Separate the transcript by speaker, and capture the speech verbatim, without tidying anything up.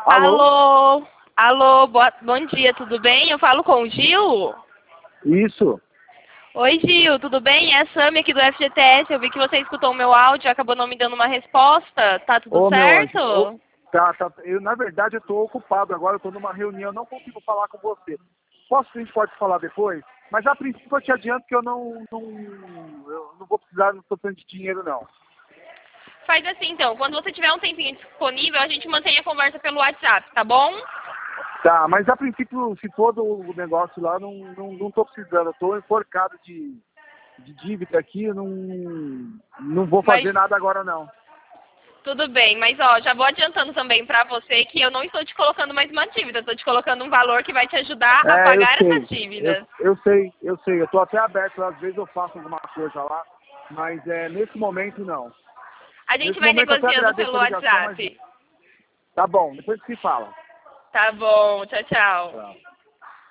Speaker 1: Alô?
Speaker 2: Alô? Alô, boa, bom dia, tudo bem? Eu falo com o Gil?
Speaker 1: Isso.
Speaker 2: Oi, Gil, tudo bem? É a Sami aqui do F G T S. Eu vi que você escutou o meu áudio e acabou não me dando uma resposta. Tá tudo
Speaker 1: Ô, meu anjo.
Speaker 2: certo?
Speaker 1: Ô, tá, tá, eu, na verdade, eu tô ocupado agora, eu tô numa reunião, não consigo falar com você. Posso, a gente pode falar depois? Mas a princípio eu te adianto que eu não, não, eu não vou precisar, não tô precisando de dinheiro, não.
Speaker 2: Faz assim, então. Quando você tiver um tempinho disponível, a gente mantém a conversa pelo WhatsApp, tá bom?
Speaker 1: Tá, mas a princípio, se for do negócio lá, não, não, não tô precisando. Eu tô enforcado de, de dívida aqui, não, não vou fazer
Speaker 2: Mas
Speaker 1: nada agora, não.
Speaker 2: tudo bem, mas ó, já vou adiantando também pra você que eu não estou te colocando mais uma dívida, estou te colocando um valor que vai te ajudar a
Speaker 1: É, eu
Speaker 2: pagar
Speaker 1: sei.
Speaker 2: essas
Speaker 1: Eu,
Speaker 2: dívidas.
Speaker 1: eu sei, eu sei. Eu tô até aberto, às vezes eu faço alguma coisa lá, mas é, nesse momento não.
Speaker 2: A gente
Speaker 1: Nesse
Speaker 2: vai
Speaker 1: momento eu até
Speaker 2: negociando pelo
Speaker 1: agradeço a ligação, mas
Speaker 2: WhatsApp.
Speaker 1: tá bom, depois se fala.
Speaker 2: Tá bom, tchau, tchau.
Speaker 1: Tchau.